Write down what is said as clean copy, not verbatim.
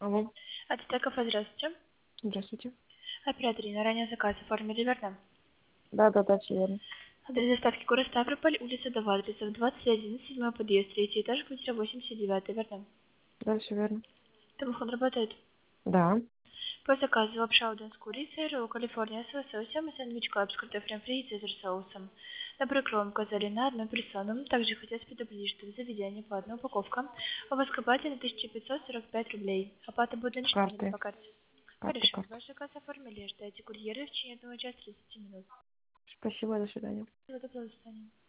Алло, АТТ кафе, здравствуйте. здравствуйте. Оператор Инна, ранее заказ оформили, верно? Да, все верно. Адрес доставки город Ставрополь, улица Дова, адресов 21, 7 подъезд, третий этаж, квартира 89, верно? Да, все верно. Телефон работает. Да. По заказу лапша удон с курицей, ролл Калифорния с лососем и сэндвич клаб с картофелем фри и цезарь соусом. На прикром указали на одну персону. Также хотелось предупредить, что в заведении по одной упаковка об ископате на 1545 рублей. Оплата будет С наличными или карты. по карте? Карта, Хорошо. карта. Ваш заказ оформили. Ждайте курьера в течение 1 часа 30 минут. Спасибо, до свидания. Всего доброго, до свидания.